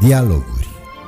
Dialoguri.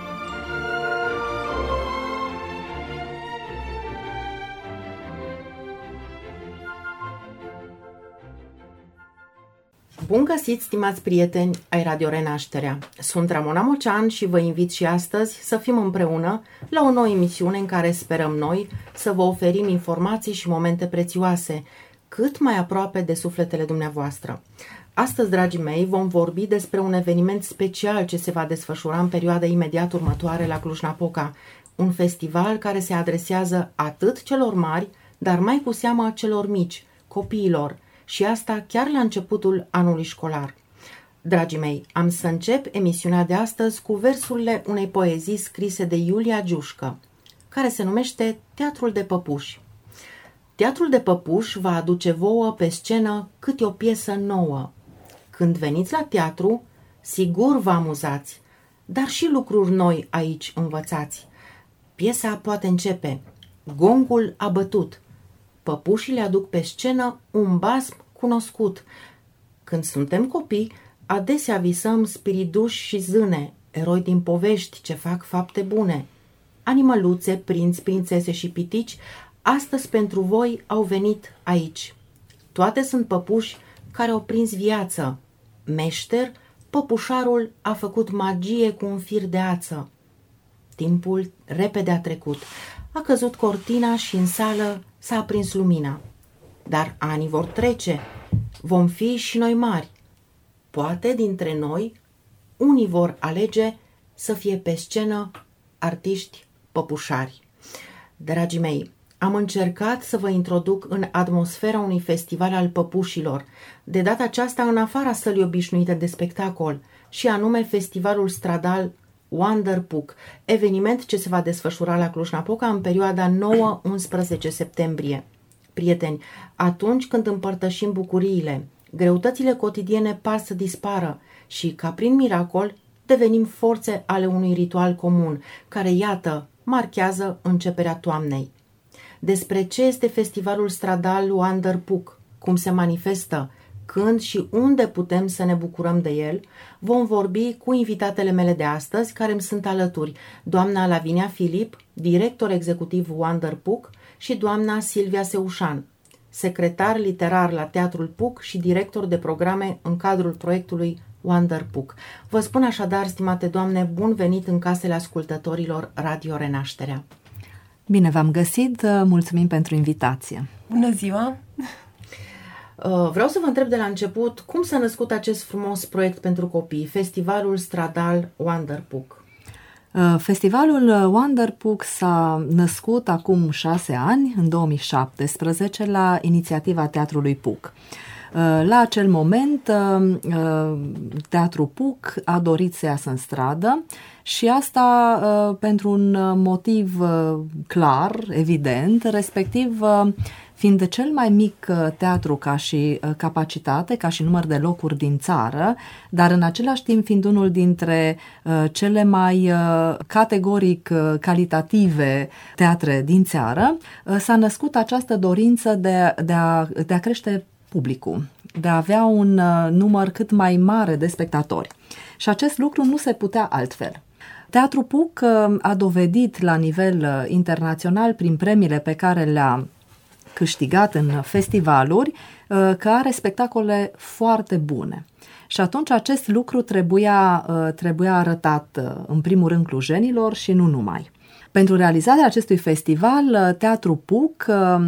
Bun găsit, stimați prieteni ai Radio Renașterea! Sunt Ramona Mocean și vă invit și astăzi să fim împreună la o nouă emisiune în care sperăm noi să vă oferim informații și momente prețioase, cât mai aproape de sufletele dumneavoastră. Astăzi, dragii mei, vom vorbi despre un eveniment special ce se va desfășura în perioada imediat următoare la Cluj-Napoca, un festival care se adresează atât celor mari, dar mai cu seamă celor mici, copiilor, și asta chiar la începutul anului școlar. Dragii mei, am să încep emisiunea de astăzi cu versurile unei poezii scrise de Iulia Giușcă, care se numește Teatrul de păpuși. Teatrul de păpuși va aduce vouă pe scenă câte o piesă nouă. Când veniți la teatru, sigur vă amuzați, dar și lucruri noi aici învățați. Piesa poate începe, gongul a bătut, păpușii le aduc pe scenă un basm cunoscut. Când suntem copii, adesea visăm spiriduși și zâne, eroi din povești ce fac fapte bune. Animăluțe, prinți, prințese și pitici, astăzi pentru voi au venit aici. Toate sunt păpuși care au prins viață. Meșter, păpușarul a făcut magie cu un fir de ață. Timpul repede a trecut. A căzut cortina și în sală s-a aprins lumina. Dar anii vor trece, vom fi și noi mari. Poate dintre noi unii vor alege să fie pe scenă artiști păpușari. Dragii mei, am încercat să vă introduc în atmosfera unui festival al păpușilor, de data aceasta în afara sălii obișnuite de spectacol, și anume festivalul stradal Wonder Puc, eveniment ce se va desfășura la Cluj-Napoca în perioada 9-11 septembrie. Prieteni, atunci când împărtășim bucuriile, greutățile cotidiene par să dispară și, ca prin miracol, devenim forțe ale unui ritual comun, care, iată, marchează începerea toamnei. Despre ce este festivalul stradal Wonder Puc, cum se manifestă, când și unde putem să ne bucurăm de el, vom vorbi cu invitatele mele de astăzi, care îmi sunt alături, doamna Lavinia Filip, director executiv Wonder Puc, și doamna Silvia Seușan, secretar literar la Teatrul Puc și director de programe în cadrul proiectului Wonder Puc. Vă spun așadar, stimate doamne, bun venit în casele ascultătorilor Radio Renașterea. Bine v-am găsit, mulțumim pentru invitație. Bună ziua! Vreau să vă întreb de la început cum s-a născut acest frumos proiect pentru copii, Festivalul Stradal Wonder Puc. Festivalul Wonder Puc s-a născut acum 6 ani, în 2017, la inițiativa Teatrului Puc. La acel moment, Teatrul Puc a dorit să iasă în stradă și asta pentru un motiv clar, evident, respectiv fiind cel mai mic teatru ca și capacitate, ca și număr de locuri din țară, dar în același timp fiind unul dintre cele mai categoric calitative teatre din țară, s-a născut această dorință de a crește publicul, de a avea un număr cât mai mare de spectatori. Și acest lucru nu se putea altfel. Teatrul Puc a dovedit la nivel internațional, prin premiile pe care le-a câștigat în festivaluri, că are spectacole foarte bune. Și atunci acest lucru trebuia arătat în primul rând clujenilor și nu numai. Pentru realizarea acestui festival, Teatrul Puc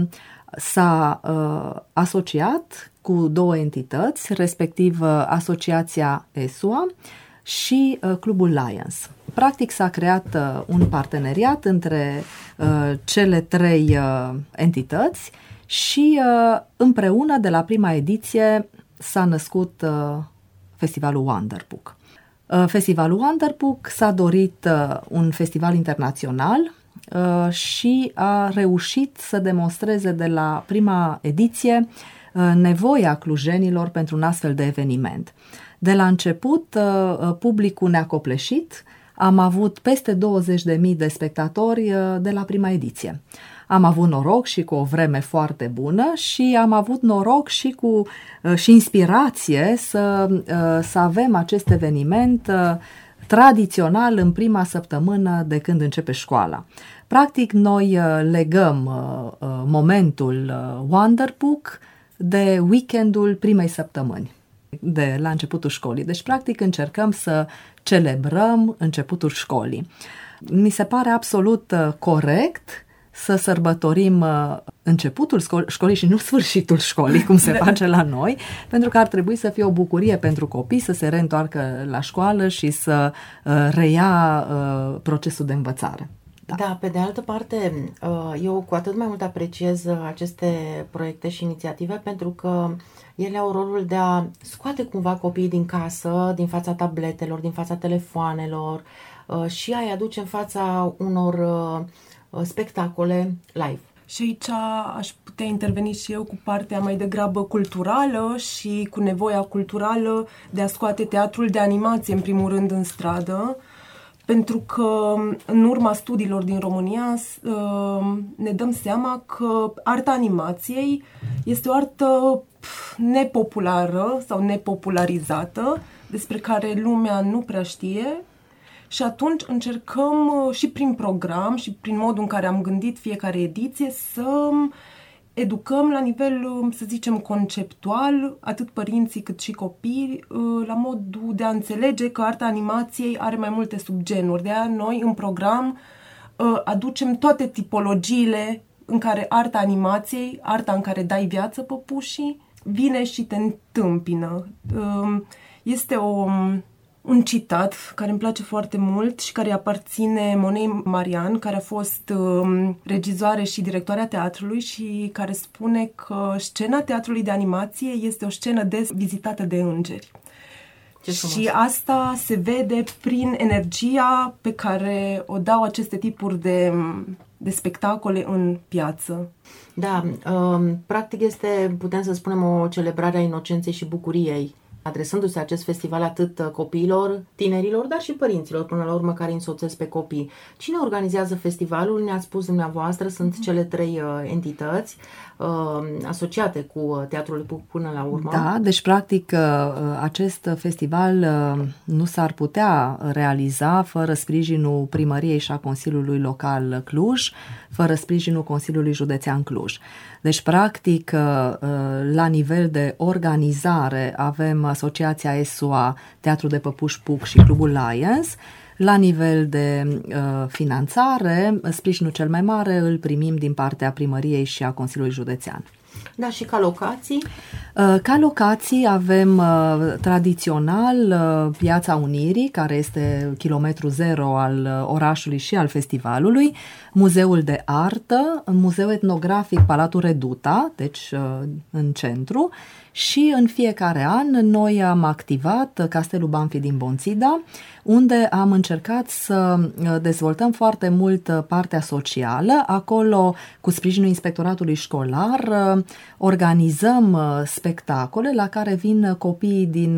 s-a asociat cu două entități, respectiv Asociația ESUA și Clubul Lions. Practic s-a creat un parteneriat între cele trei entități și împreună de la prima ediție s-a născut Festivalul Wonder Puc. Festivalul Wonder Puc s-a dorit un festival internațional și a reușit să demonstreze de la prima ediție nevoia clujenilor pentru un astfel de eveniment. De la început, publicul ne-a copleșit, am avut peste 20.000 de spectatori de la prima ediție. Am avut noroc și cu o vreme foarte bună și am avut noroc și și inspirație să avem acest eveniment tradițional în prima săptămână de când începe școala. Practic, noi legăm momentul Wanderbook de weekendul primei săptămâni de la începutul școlii. Deci, practic, încercăm să celebrăm începutul școlii. Mi se pare absolut corect să sărbătorim începutul școlii și nu sfârșitul școlii, cum se face la noi, pentru că ar trebui să fie o bucurie pentru copii să se reîntoarcă la școală și să reia procesul de învățare. Da, pe de altă parte, eu cu atât mai mult apreciez aceste proiecte și inițiative pentru că ele au rolul de a scoate cumva copiii din casă, din fața tabletelor, din fața telefoanelor și a-i aduce în fața unor spectacole live. Și aici aș putea interveni și eu cu partea mai degrabă culturală și cu nevoia culturală de a scoate teatrul de animație, în primul rând, în stradă, pentru că în urma studiilor din România ne dăm seama că arta animației este o artă nepopulară sau nepopularizată, despre care lumea nu prea știe. Și atunci încercăm și prin program și prin modul în care am gândit fiecare ediție să educăm la nivel, să zicem, conceptual, atât părinții cât și copii, la modul de a înțelege că arta animației are mai multe subgenuri. De aia noi în program aducem toate tipologiile în care arta animației, arta în care dai viață păpușii, vine și te întâmpină. Este un citat care îmi place foarte mult și care aparține Monei Marian, care a fost regizoare și directoarea teatrului și care spune că scena teatrului de animație este o scenă des vizitată de îngeri. Și asta se vede prin energia pe care o dau aceste tipuri de spectacole în piață. Da, practic este, putem să spunem, o celebrare a inocenței și bucuriei, adresându-se acest festival atât copiilor, tinerilor, dar și părinților, până la urmă, care însoțesc pe copii. Cine organizează festivalul? Ne-ați spus dumneavoastră, sunt cele 3 entități asociate cu Teatrul Puc până la urmă. Da, deci practic acest festival nu s-ar putea realiza fără sprijinul primăriei și a Consiliului Local Cluj, fără sprijinul Consiliului Județean Cluj. Deci practic la nivel de organizare avem Asociația SUA, Teatrul de Păpuși Puc și Clubul Lions. La nivel de finanțare, sprijinul cel mai mare îl primim din partea primăriei și a Consiliului Județean. Da, și ca locații? Ca locații avem tradițional Piața Unirii, care este kilometru zero al orașului și al festivalului, Muzeul de Artă, Muzeul Etnografic Palatul Reduta, deci în centru, și în fiecare an noi am activat Castelul Banfi din Bonțida, unde am încercat să dezvoltăm foarte mult partea socială. Acolo, cu sprijinul inspectoratului școlar, organizăm spectacole la care vin copiii din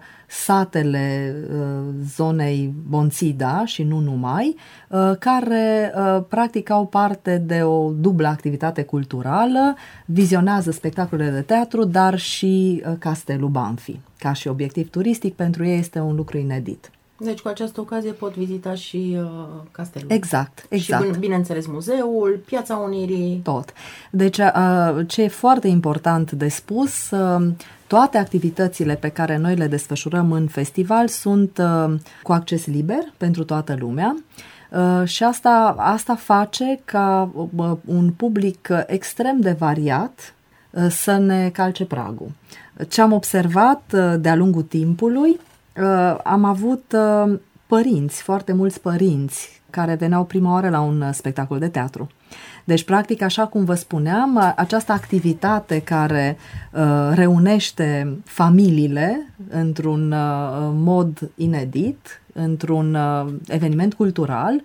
satele zonei Bonțida și nu numai, care practic au parte de o dublă activitate culturală, vizionează spectacolele de teatru, dar și Castelul Banfi. Ca și obiectiv turistic, pentru ei este un lucru inedit. Deci cu această ocazie pot vizita și castelul. Exact. Și bineînțeles muzeul, Piața Unirii. Tot. Deci ce e foarte important de spus, toate activitățile pe care noi le desfășurăm în festival sunt cu acces liber pentru toată lumea. Și asta face ca un public extrem de variat să ne calce pragul. Ce am observat de-a lungul timpului, am avut părinți, foarte mulți părinți care veneau prima oară la un spectacol de teatru. Deci, practic, așa cum vă spuneam, această activitate care reunește familiile într-un mod inedit, într-un eveniment cultural,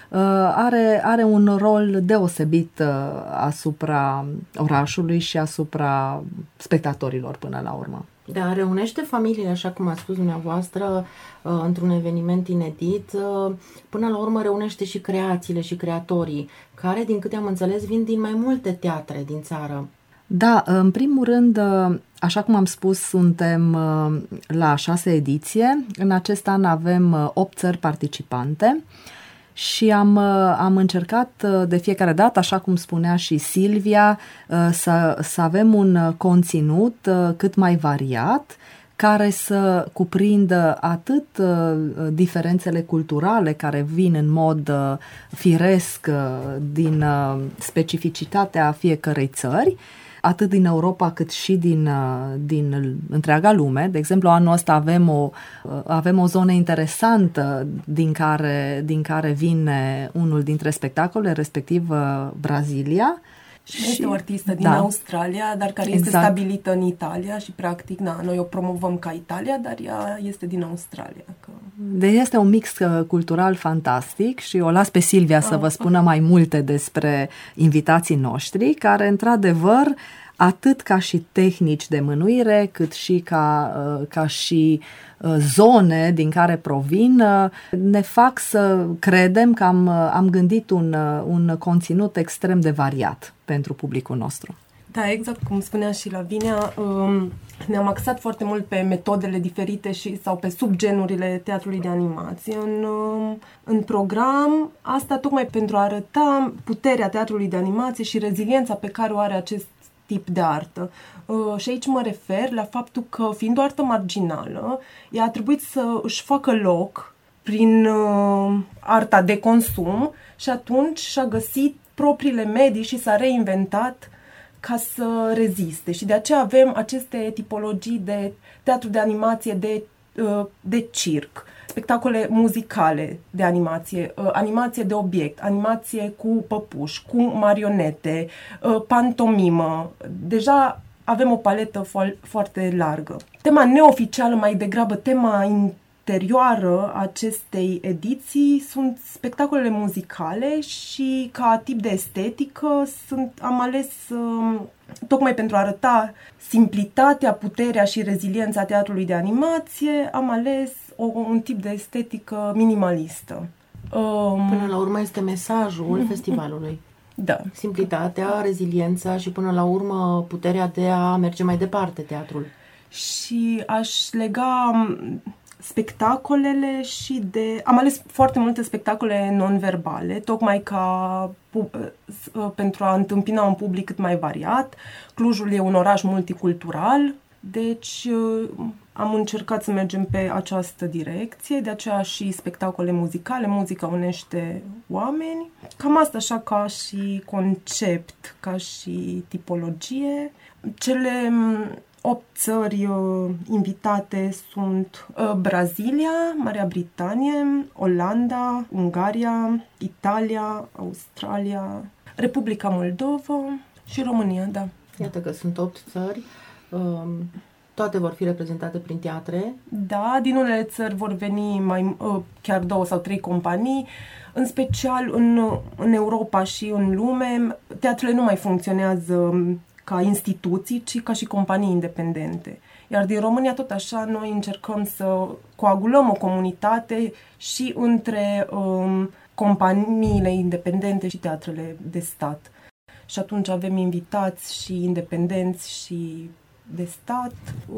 are un rol deosebit asupra orașului și asupra spectatorilor până la urmă. Da, reunește familiile, așa cum ați spus dumneavoastră, într-un eveniment inedit. Până la urmă reunește și creațiile și creatorii, care, din câte am înțeles, vin din mai multe teatre din țară. Da, în primul rând, așa cum am spus, suntem la 6 ediție. În acest an avem 8 țări participante și am încercat de fiecare dată, așa cum spunea și Silvia, să avem un conținut cât mai variat, care să cuprindă atât diferențele culturale care vin în mod firesc din specificitatea fiecărei țări, atât din Europa cât și din întreaga lume. De exemplu, anul ăsta avem o zonă interesantă din care vine unul dintre spectacole, respectiv Brazilia. Și este o artistă din Australia, dar care este stabilită în Italia și practic, noi o promovăm ca Italia, dar ea este din Australia. Deci este un mix cultural fantastic și o las pe Silvia să vă spună mai multe despre invitații noștri, care într-adevăr, atât ca și tehnici de mânuire, cât și ca și zone din care provin, ne fac să credem că am gândit un conținut extrem de variat pentru publicul nostru. Da, exact cum spunea și Lavinia, ne-am axat foarte mult pe metodele diferite sau pe subgenurile teatrului de animație în program, asta tocmai pentru a arăta puterea teatrului de animație și reziliența pe care o are acest tip de artă. Și aici mă refer la faptul că, fiind o artă marginală, ea a trebuit să își facă loc prin arta de consum și atunci și-a găsit propriile medii și s-a reinventat ca să reziste. Și de aceea avem aceste tipologii de teatru de animație de circ, spectacole muzicale de animație, animație de obiect, animație cu păpuși, cu marionete, pantomimă. Deja avem o paletă foarte largă. Tema neoficială, mai degrabă tema interioară acestei ediții, sunt spectacolele muzicale și ca tip de estetică am ales, tocmai pentru a arăta simplitatea, puterea și reziliența teatrului de animație, am ales un tip de estetică minimalistă. Până la urmă este mesajul festivalului. Da. Simplitatea, reziliența și până la urmă puterea de a merge mai departe teatrul. Și aș lega spectacolele și am ales foarte multe spectacole non-verbale, tocmai pentru a întâmpina un public cât mai variat. Clujul e un oraș multicultural, deci am încercat să mergem pe această direcție, de aceea și spectacole muzicale, muzica unește oameni. Cam asta așa ca și concept, ca și tipologie. Cele 8 țări invitate sunt Brazilia, Marea Britanie, Olanda, Ungaria, Italia, Australia, Republica Moldova și România, da. Iată că sunt 8 țări. Toate vor fi reprezentate prin teatre. Da, din unele țări vor veni chiar 2 sau 3 companii. În special în Europa și în lume, teatrele nu mai funcționează ca instituții, ci ca și companii independente. Iar din România, tot așa, noi încercăm să coagulăm o comunitate și între companiile independente și teatrele de stat. Și atunci avem invitați și independenți și de stat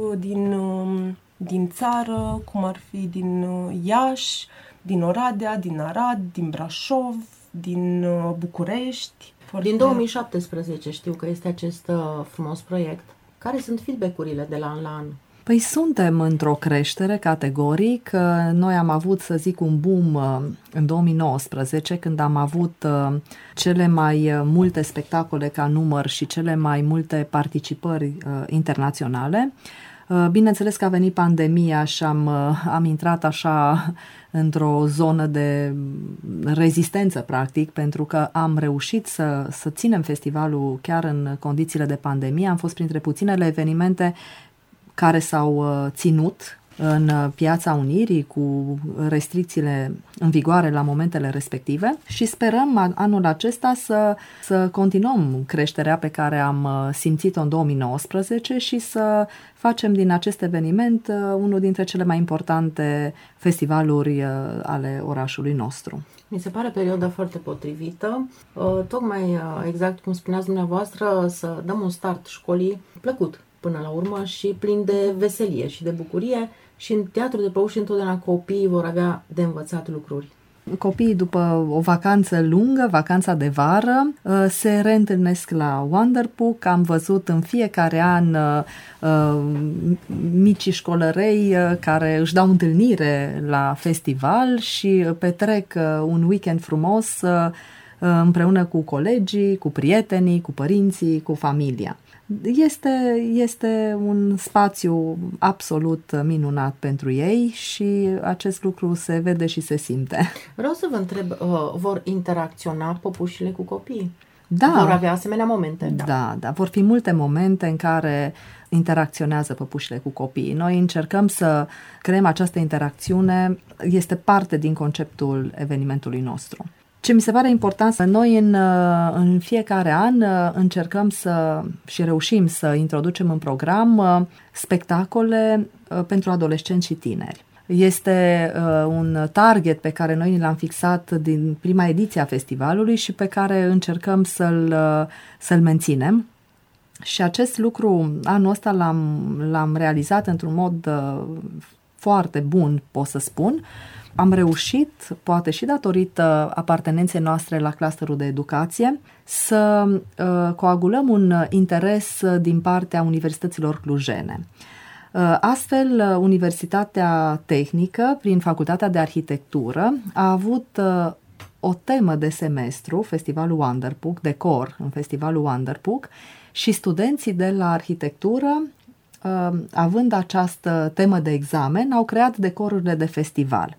din țară, cum ar fi din Iași, din Oradea, din Arad, din Brașov, din București. Din 2017 știu că este acest frumos proiect. Care sunt feedback-urile de la an la an? Păi suntem într-o creștere categoric. Noi am avut, să zic, un boom în 2019, când am avut cele mai multe spectacole ca număr și cele mai multe participări internaționale. Bineînțeles că a venit pandemia și am intrat așa într-o zonă de rezistență, practic, pentru că am reușit să ținem festivalul chiar în condițiile de pandemie. Am fost printre puținele evenimente care s-au ținut în Piața Unirii cu restricțiile în vigoare la momentele respective și sperăm anul acesta să continuăm creșterea pe care am simțit-o în 2019 și să facem din acest eveniment unul dintre cele mai importante festivaluri ale orașului nostru. Mi se pare perioada foarte potrivită, tocmai exact cum spuneați dumneavoastră, să dăm un start școlii plăcut până la urmă și plin de veselie și de bucurie și în Teatru de Păpuși întotdeauna copiii vor avea de învățat lucruri. Copiii, după o vacanță lungă, vacanța de vară, se reîntâlnesc la Wonderpuc. Am văzut în fiecare an micii școlărei care își dau întâlnire la festival și petrec un weekend frumos împreună cu colegii, cu prietenii, cu părinții, cu familia. Este un spațiu absolut minunat pentru ei și acest lucru se vede și se simte. Vreau să vă întreb, vor interacționa păpușile cu copiii? Da. Vor avea asemenea momente? Da, vor fi multe momente în care interacționează păpușile cu copiii. Noi încercăm să creăm această interacțiune, este parte din conceptul evenimentului nostru. Ce mi se pare important, noi în fiecare an încercăm și reușim să introducem în program spectacole pentru adolescenți și tineri. Este un target pe care noi l-am fixat din prima ediție a festivalului și pe care încercăm să-l menținem. Și acest lucru anul ăsta l-am realizat într-un mod foarte bun, pot să spun. Am reușit, poate și datorită apartenenței noastre la clusterul de educație, să coagulăm un interes din partea universităților clujene. Astfel, Universitatea Tehnică, prin Facultatea de Arhitectură, a avut o temă de semestru, Festivalul Wonderpuc, decor în Festivalul Wonderpuc, și studenții de la arhitectură, având această temă de examen, au creat decorurile de festival.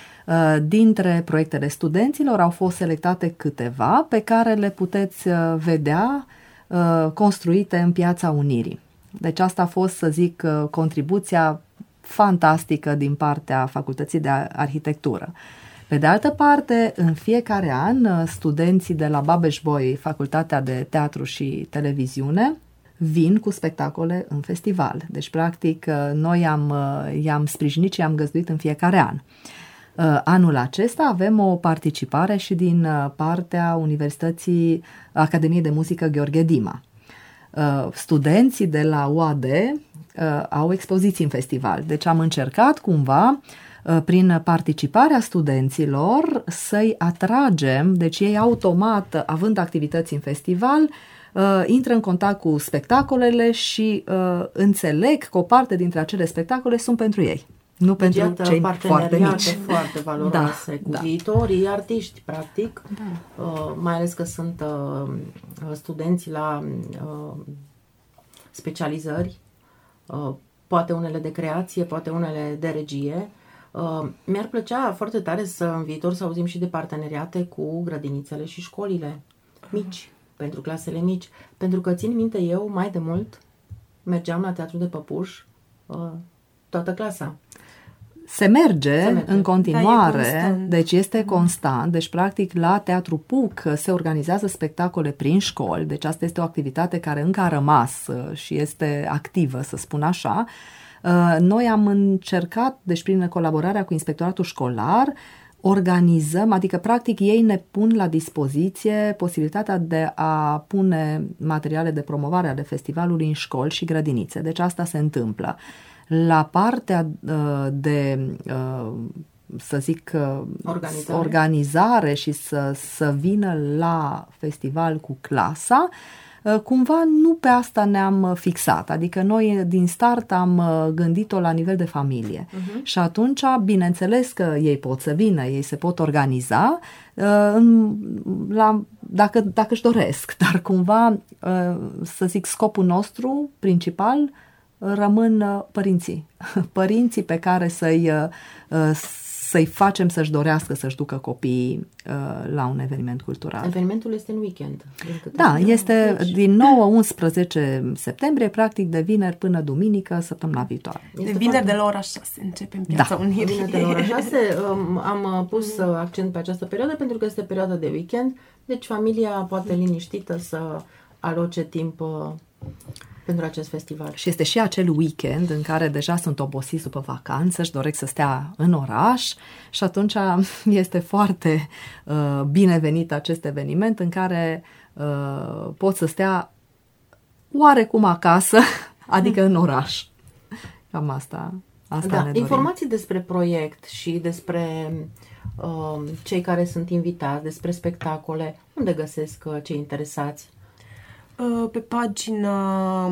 Dintre proiectele studenților au fost selectate câteva pe care le puteți vedea construite în Piața Unirii. Deci asta a fost, să zic, contribuția fantastică din partea Facultății de Arhitectură. Pe de altă parte, în fiecare an, studenții de la Babeș-Bolyai, Facultatea de Teatru și Televiziune, vin cu spectacole în festival. Deci, practic, noi i-am sprijinit și i-am găzduit în fiecare an. Anul acesta avem o participare și din partea Universității Academiei de Muzică Gheorghe Dima. Studenții de la UAD au expoziții în festival. Deci am încercat cumva, prin participarea studenților, să-i atragem, deci ei automat, având activități în festival, intră în contact cu spectacolele și înțeleg că o parte dintre acele spectacole sunt pentru ei. Nu deci pentru cei foarte mici. Foarte valoroase cu viitorii artiști, practic, mai ales că sunt studenți la specializări, poate unele de creație, poate unele de regie. Mi-ar plăcea foarte tare în viitor să auzim și de parteneriate cu grădinițele și școlile mici, pentru clasele mici, pentru că țin minte eu, mai de mult, mergeam la Teatru de Păpuși, toată clasa. Se merge în continuare, deci este constant, deci practic la Teatru Puc se organizează spectacole prin școli, deci asta este o activitate care încă a rămas și este activă, să spun așa. Noi am încercat, deci prin colaborarea cu Inspectoratul Școlar, organizăm, adică practic ei ne pun la dispoziție posibilitatea de a pune materiale de promovare ale festivalului în școli și grădinițe, deci asta se întâmplă. La partea de, să zic, organizare și să vină la festival cu clasa, cumva nu pe asta ne-am fixat. Adică noi din start am gândit-o la nivel de familie. Și atunci, bineînțeles că ei pot să vină, ei se pot organiza dacă își doresc, dar cumva, să zic, scopul nostru principal rămân părinții. Părinții pe care să-i facem să-și dorească să-și ducă copiii la un eveniment cultural. Evenimentul este în weekend. Da, este din 9-11 septembrie, practic de vineri până duminică, săptămâna viitoare. De vineri de la ora 6 începem Piața Unirii. Vineri de la ora 6 am pus accent pe această perioadă pentru că este perioada de weekend, deci familia poate liniștită să aloce timp pentru acest festival. Și este și acel weekend în care deja sunt obosiți după vacanță, își doresc să stea în oraș și atunci este foarte binevenit acest eveniment în care pot să stea oarecum acasă, adică în oraș. Cam asta ne dorim. Informații despre proiect și despre cei care sunt invitați, despre spectacole, unde găsesc cei interesați? Pe pagina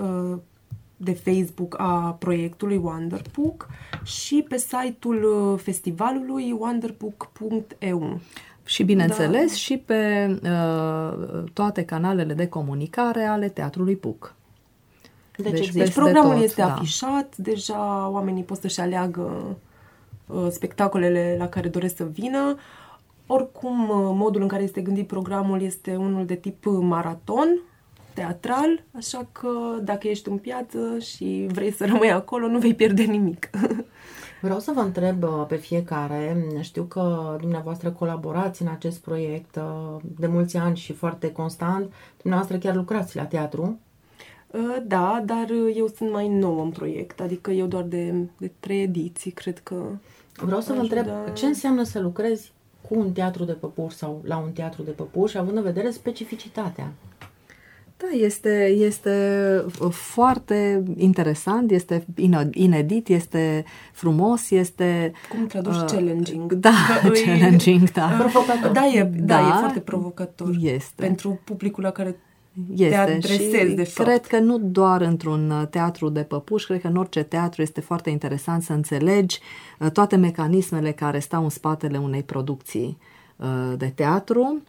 de Facebook a proiectului Wanderpuk și pe site-ul festivalului wanderpuk.eu. Și bineînțeles și pe toate canalele de comunicare ale Teatrului Puc. Deci programul este afișat, deja oamenii pot să-și aleagă spectacolele la care doresc să vină. Oricum, modul în care este gândit programul este unul de tip maraton teatral, așa că dacă ești în piață și vrei să rămâi acolo, nu vei pierde nimic. Vreau să vă întreb pe fiecare, știu că dumneavoastră colaborați în acest proiect de mulți ani și foarte constant, dumneavoastră chiar lucrați la teatru. Da, dar eu sunt mai nouă în proiect, adică eu doar de 3 ediții, cred că... Vreau să vă întreb, ce înseamnă să lucrezi cu un teatru de păpuși sau la un teatru de păpuși, având în vedere specificitatea? Da, este foarte interesant, este inedit, este frumos, este... Cum traduci challenging? Da, challenging, da. Provocator. Da, e foarte provocator. Este. Pentru publicul la care te adresezi, de fapt. Cred că nu doar într-un teatru de păpuși, cred că în orice teatru este foarte interesant să înțelegi toate mecanismele care stau în spatele unei producții de teatru.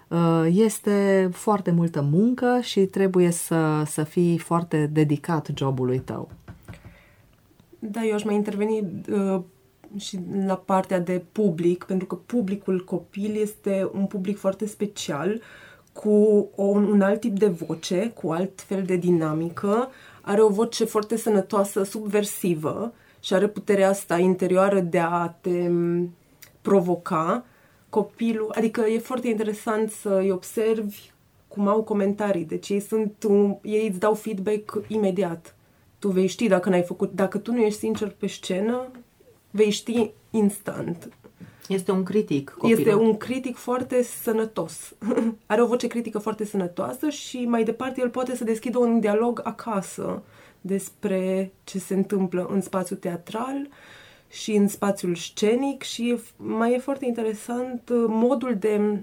Este foarte multă muncă și trebuie să fii foarte dedicat jobului tău. Da, eu aș mai interveni și la partea de public, pentru că publicul copil este un public foarte special, cu un alt tip de voce, cu alt fel de dinamică, are o voce foarte sănătoasă, subversivă și are puterea asta interioară de a te provoca. Copilul, adică e foarte interesant să îi observi cum au comentarii, deci ei îți dau feedback imediat. Tu vei ști dacă tu nu ești sincer pe scenă, vei ști instant. Este un critic copilul. Este un critic foarte sănătos. Are o voce critică foarte sănătoasă și mai departe el poate să deschidă un dialog acasă despre ce se întâmplă în spațiul teatral și în spațiul scenic și mai e foarte interesant modul de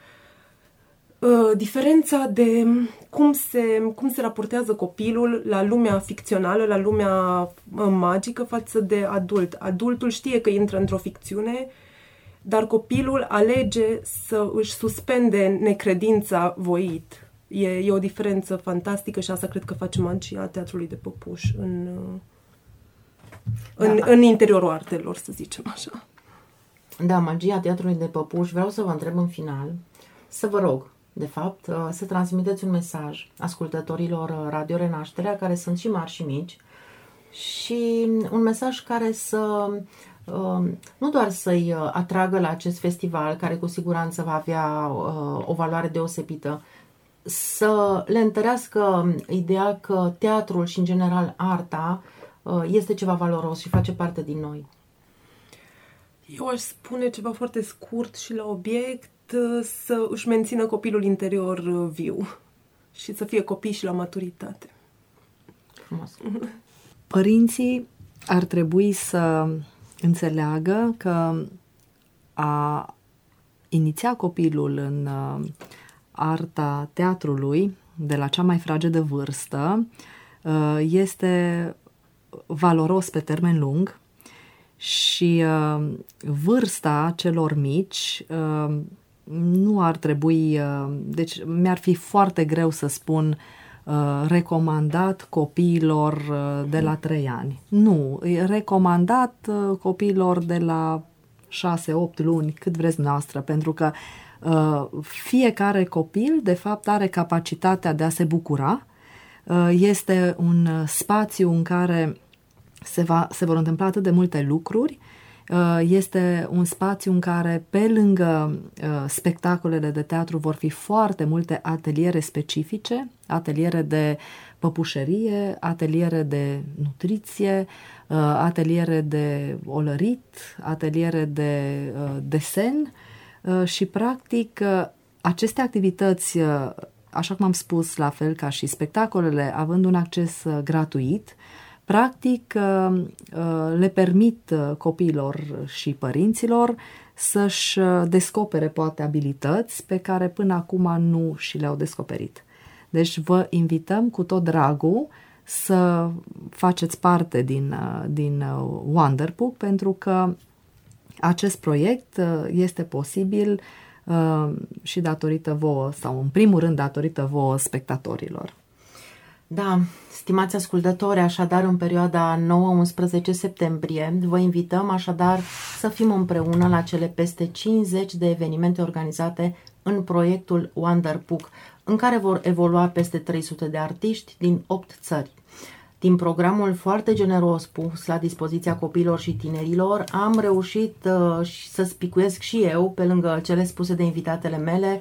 diferența de cum se raportează copilul la lumea ficțională, la lumea magică față de adult. Adultul știe că intră într-o ficțiune, dar copilul alege să își suspende necredința voit. E o diferență fantastică și asta cred că face magia teatrului de păpuși în interiorul artelor, să zicem așa. Da, magia teatrului de păpuși. Vreau să vă întreb în final, să vă rog, de fapt, să transmiteți un mesaj ascultătorilor Radio Renașterea, care sunt și mari și mici, și un mesaj care să nu doar să-i atragă la acest festival, care cu siguranță va avea o valoare deosebită, să le întărească ideea că teatrul și, în general, arta este ceva valoros și face parte din noi. Eu aș spune ceva foarte scurt și la obiect, să își mențină copilul interior viu și să fie copii și la maturitate. Frumos. Părinții ar trebui să înțeleagă că a iniția copilul în arta teatrului de la cea mai fragedă vârstă este valoros pe termen lung și vârsta celor mici nu ar trebui, deci mi-ar fi foarte greu să spun recomandat copiilor de la 3 ani. Nu, recomandat copiilor de la 6-8 luni, cât vreți noastră, pentru că fiecare copil, de fapt, are capacitatea de a se bucura. Este un spațiu în care se vor întâmpla atât de multe lucruri. Este un spațiu în care, pe lângă spectacolele de teatru, vor fi foarte multe ateliere specifice, ateliere de păpușerie, ateliere de nutriție, ateliere de olărit, ateliere de desen și, practic, aceste activități, așa cum am spus, la fel ca și spectacolele, având un acces gratuit, practic le permit copiilor și părinților să-și descopere poate abilități pe care până acum nu și le-au descoperit. Deci vă invităm cu tot dragul să faceți parte din Wonderbook, pentru că acest proiect este posibil și datorită vouă, sau în primul rând datorită vouă, spectatorilor. Da, stimați ascultători, așadar în perioada 9-11 septembrie vă invităm așadar să fim împreună la cele peste 50 de evenimente organizate în proiectul Wonderbook, în care vor evolua peste 300 de artiști din 8 țări. Din programul foarte generos pus la dispoziția copiilor și tinerilor, am reușit să spicuiesc și eu, pe lângă cele spuse de invitatele mele,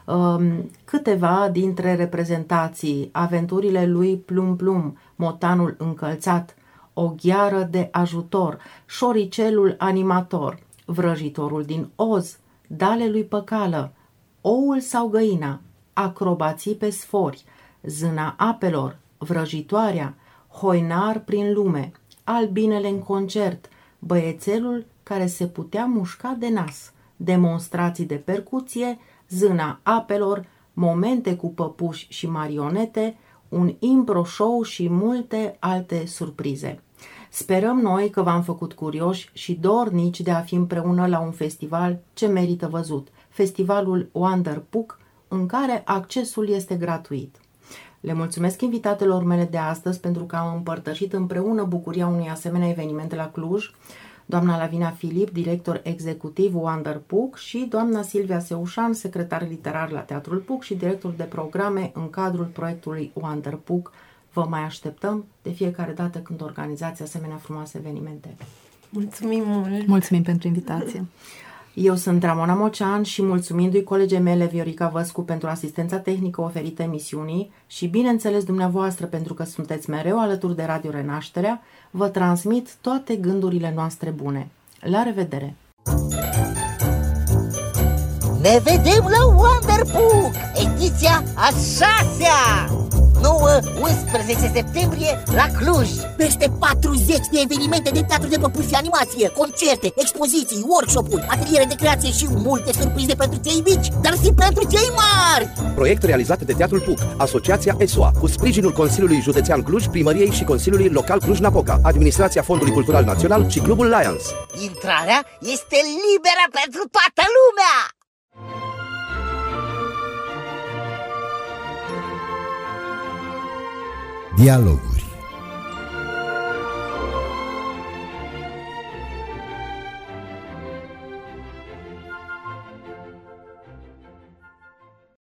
câteva dintre reprezentații: aventurile lui Plum Plum, motanul încălțat, o gheară de ajutor, șoricelul animator, vrăjitorul din Oz, dale lui Păcală, oul sau găina, acrobații pe sfori, zâna apelor, vrăjitoarea, hoinar prin lume, albinele în concert, băiețelul care se putea mușca de nas, demonstrații de percuție, zâna apelor, momente cu păpuși și marionete, un impro show și multe alte surprize. Sperăm noi că v-am făcut curioși și dornici de a fi împreună la un festival ce merită văzut, festivalul Wonderbook, în care accesul este gratuit. Le mulțumesc invitatelor mele de astăzi pentru că am împărtășit împreună bucuria unui asemenea eveniment la Cluj, doamna Lavinia Filip, director executiv Wonderbook, și doamna Silvia Seușan, secretar literar la Teatrul Puc și director de programe în cadrul proiectului Wonderbook. Vă mai așteptăm de fiecare dată când organizați asemenea frumoase evenimente. Mulțumim mult! Mulțumim pentru invitație! Eu sunt Ramona Mocean și, mulțumindu-i colegii mele Viorica Văscu pentru asistența tehnică oferită emisiunii și, bineînțeles, dumneavoastră pentru că sunteți mereu alături de Radio Renașterea, vă transmit toate gândurile noastre bune. La revedere! Ne vedem la Wonderbook, ediția a 6-a! 9-11 septembrie la Cluj. Peste 40 de evenimente de teatru de păpuși și animație, concerte, expoziții, workshop-uri, ateliere de creație și multe surprize pentru cei mici, dar și pentru cei mari. Proiect realizat de Teatrul Puc, Asociația ESOA, cu sprijinul Consiliului Județean Cluj, Primăriei și Consiliului Local Cluj-Napoca, Administrația Fondului Cultural Național și Clubul Lions. Intrarea este liberă pentru toată lumea! Dialoguri.